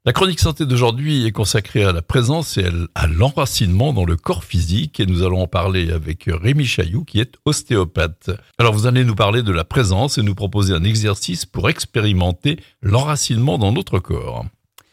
La chronique santé d'aujourd'hui est consacrée à la présence et à l'enracinement dans le corps physique et nous allons en parler avec Rémi Chailloux qui est ostéopathe. Alors vous allez nous parler de la présence et nous proposer un exercice pour expérimenter l'enracinement dans notre corps.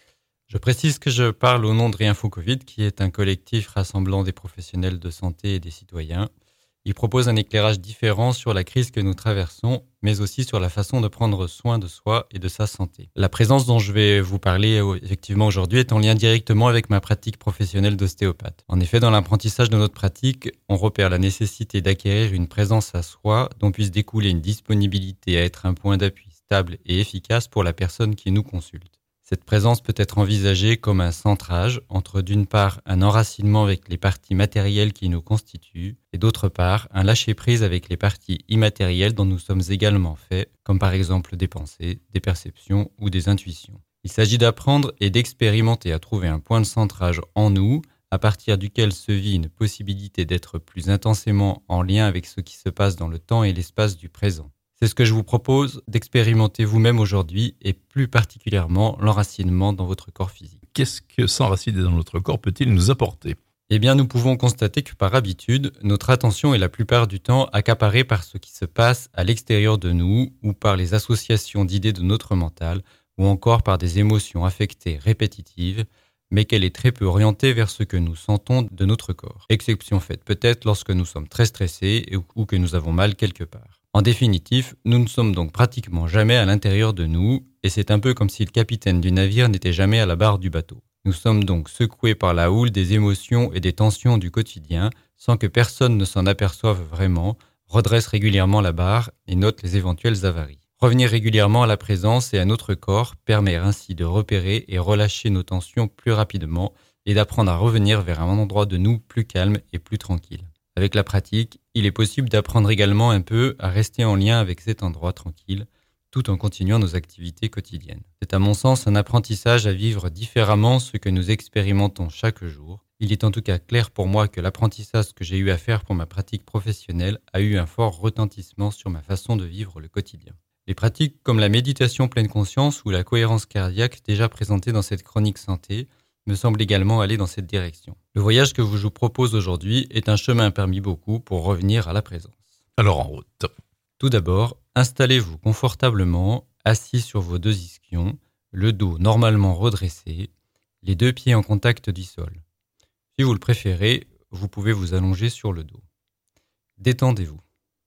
Je précise que je parle au nom de Réinfo Covid, qui est un collectif rassemblant des professionnels de santé et des citoyens. Il propose un éclairage différent sur la crise que nous traversons, mais aussi sur la façon de prendre soin de soi et de sa santé. La présence dont je vais vous parler effectivement aujourd'hui est en lien directement avec ma pratique professionnelle d'ostéopathe. En effet, dans l'apprentissage de notre pratique, on repère la nécessité d'acquérir une présence à soi dont puisse découler une disponibilité à être un point d'appui stable et efficace pour la personne qui nous consulte. Cette présence peut être envisagée comme un centrage entre d'une part un enracinement avec les parties matérielles qui nous constituent et d'autre part un lâcher-prise avec les parties immatérielles dont nous sommes également faits, comme par exemple des pensées, des perceptions ou des intuitions. Il s'agit d'apprendre et d'expérimenter à trouver un point de centrage en nous à partir duquel se vit une possibilité d'être plus intensément en lien avec ce qui se passe dans le temps et l'espace du présent. C'est ce que je vous propose d'expérimenter vous-même aujourd'hui et plus particulièrement l'enracinement dans votre corps physique. Qu'est-ce que s'enraciner dans notre corps peut-il nous apporter ? Eh bien, nous pouvons constater que par habitude, notre attention est la plupart du temps accaparée par ce qui se passe à l'extérieur de nous ou par les associations d'idées de notre mental ou encore par des émotions affectées répétitives, mais qu'elle est très peu orientée vers ce que nous sentons de notre corps. Exception faite peut-être lorsque nous sommes très stressés ou que nous avons mal quelque part. En définitive, nous ne sommes donc pratiquement jamais à l'intérieur de nous, et c'est un peu comme si le capitaine du navire n'était jamais à la barre du bateau. Nous sommes donc secoués par la houle des émotions et des tensions du quotidien, sans que personne ne s'en aperçoive vraiment, redresse régulièrement la barre et note les éventuelles avaries. Revenir régulièrement à la présence et à notre corps permet ainsi de repérer et relâcher nos tensions plus rapidement et d'apprendre à revenir vers un endroit de nous plus calme et plus tranquille. Avec la pratique, il est possible d'apprendre également un peu à rester en lien avec cet endroit tranquille, tout en continuant nos activités quotidiennes. C'est à mon sens un apprentissage à vivre différemment ce que nous expérimentons chaque jour. Il est en tout cas clair pour moi que l'apprentissage que j'ai eu à faire pour ma pratique professionnelle a eu un fort retentissement sur ma façon de vivre le quotidien. Les pratiques comme la méditation pleine conscience ou la cohérence cardiaque déjà présentées dans cette chronique santé me semble également aller dans cette direction. Le voyage que je vous propose aujourd'hui est un chemin parmi beaucoup pour revenir à la présence. Alors en route. Tout d'abord, installez-vous confortablement, assis sur vos deux ischions, le dos normalement redressé, les deux pieds en contact du sol. Si vous le préférez, vous pouvez vous allonger sur le dos. Détendez-vous.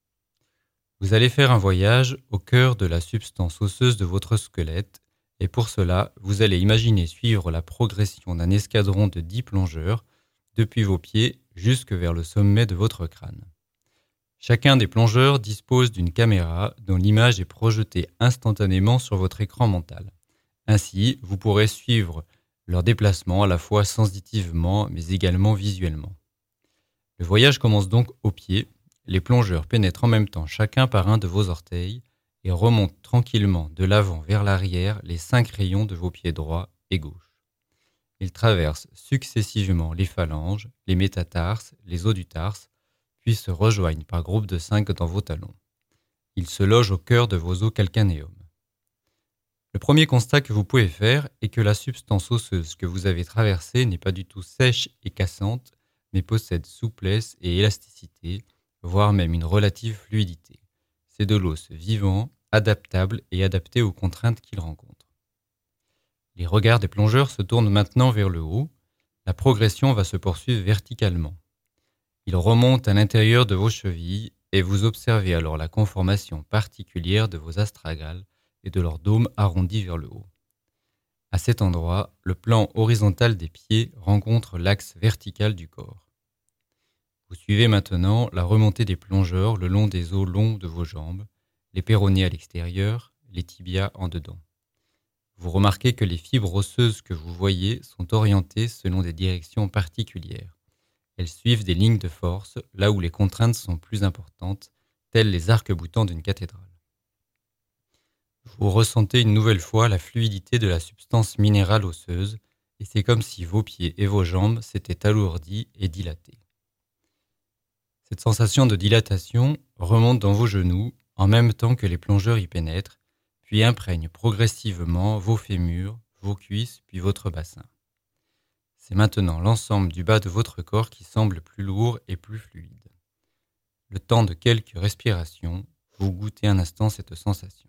Vous allez faire un voyage au cœur de la substance osseuse de votre squelette. Et pour cela, vous allez imaginer suivre la progression d'un escadron de 10 plongeurs depuis vos pieds jusque vers le sommet de votre crâne. Chacun des plongeurs dispose d'une caméra dont l'image est projetée instantanément sur votre écran mental. Ainsi, vous pourrez suivre leur déplacement à la fois sensitivement mais également visuellement. Le voyage commence donc aux pieds. Les plongeurs pénètrent en même temps chacun par un de vos orteils et remonte tranquillement de l'avant vers l'arrière les 5 rayons de vos pieds droits et gauche. Ils traversent successivement les phalanges, les métatarses, les os du tarse, puis se rejoignent par groupe de 5 dans vos talons. Ils se logent au cœur de vos os calcanéum. Le premier constat que vous pouvez faire est que la substance osseuse que vous avez traversée n'est pas du tout sèche et cassante, mais possède souplesse et élasticité, voire même une relative fluidité. C'est de l'os vivant, adaptable et adapté aux contraintes qu'il rencontre. Les regards des plongeurs se tournent maintenant vers le haut. La progression va se poursuivre verticalement. Ils remontent à l'intérieur de vos chevilles et vous observez alors la conformation particulière de vos astragales et de leur dôme arrondi vers le haut. À cet endroit, le plan horizontal des pieds rencontre l'axe vertical du corps. Vous suivez maintenant la remontée des plongeurs le long des os longs de vos jambes, les péronées à l'extérieur, les tibias en dedans. Vous remarquez que les fibres osseuses que vous voyez sont orientées selon des directions particulières. Elles suivent des lignes de force là où les contraintes sont plus importantes, telles les arcs-boutants d'une cathédrale. Vous ressentez une nouvelle fois la fluidité de la substance minérale osseuse et c'est comme si vos pieds et vos jambes s'étaient alourdis et dilatés. Cette sensation de dilatation remonte dans vos genoux en même temps que les plongeurs y pénètrent, puis imprègne progressivement vos fémurs, vos cuisses, puis votre bassin. C'est maintenant l'ensemble du bas de votre corps qui semble plus lourd et plus fluide. Le temps de quelques respirations, vous goûtez un instant cette sensation.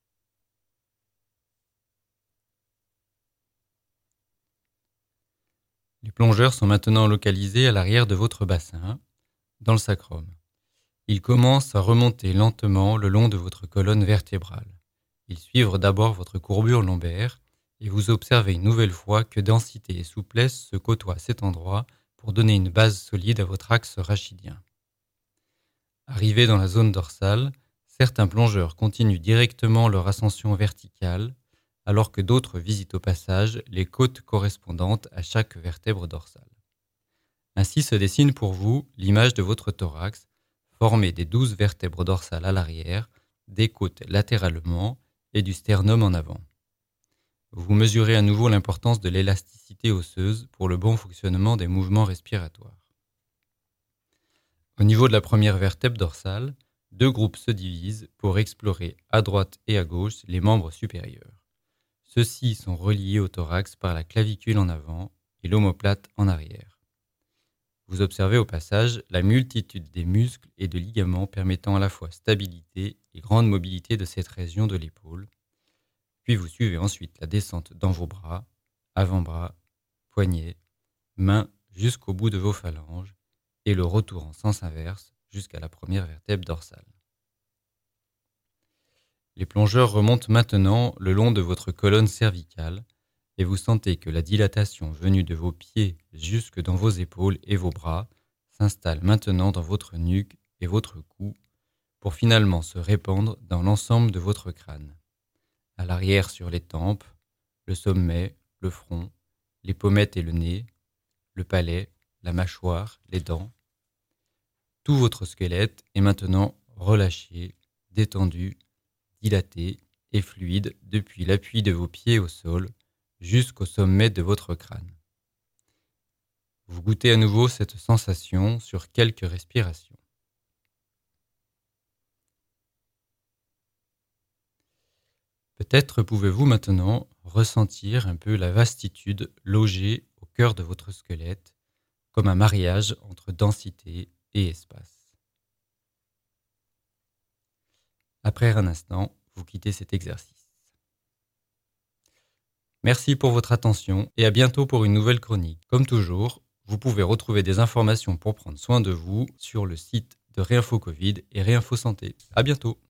Les plongeurs sont maintenant localisés à l'arrière de votre bassin, dans le sacrum. Ils commencent à remonter lentement le long de votre colonne vertébrale. Ils suivent d'abord votre courbure lombaire et vous observez une nouvelle fois que densité et souplesse se côtoient à cet endroit pour donner une base solide à votre axe rachidien. Arrivés dans la zone dorsale, certains plongeurs continuent directement leur ascension verticale, alors que d'autres visitent au passage les côtes correspondantes à chaque vertèbre dorsale. Ainsi se dessine pour vous l'image de votre thorax, formé des 12 vertèbres dorsales à l'arrière, des côtes latéralement et du sternum en avant. Vous mesurez à nouveau l'importance de l'élasticité osseuse pour le bon fonctionnement des mouvements respiratoires. Au niveau de la première vertèbre dorsale, 2 groupes se divisent pour explorer à droite et à gauche les membres supérieurs. Ceux-ci sont reliés au thorax par la clavicule en avant et l'omoplate en arrière. Vous observez au passage la multitude des muscles et de ligaments permettant à la fois stabilité et grande mobilité de cette région de l'épaule. Puis vous suivez ensuite la descente dans vos bras, avant-bras, poignets, mains jusqu'au bout de vos phalanges et le retour en sens inverse jusqu'à la première vertèbre dorsale. Les plongeurs remontent maintenant le long de votre colonne cervicale et vous sentez que la dilatation venue de vos pieds jusque dans vos épaules et vos bras s'installe maintenant dans votre nuque et votre cou pour finalement se répandre dans l'ensemble de votre crâne. À l'arrière sur les tempes, le sommet, le front, les pommettes et le nez, le palais, la mâchoire, les dents. Tout votre squelette est maintenant relâché, détendu, dilaté et fluide depuis l'appui de vos pieds au sol jusqu'au sommet de votre crâne. Vous goûtez à nouveau cette sensation sur quelques respirations. Peut-être pouvez-vous maintenant ressentir un peu la vastitude logée au cœur de votre squelette, comme un mariage entre densité et espace. Après un instant, vous quittez cet exercice. Merci pour votre attention et à bientôt pour une nouvelle chronique. Comme toujours, vous pouvez retrouver des informations pour prendre soin de vous sur le site de Réinfo Covid et Réinfo Santé. À bientôt.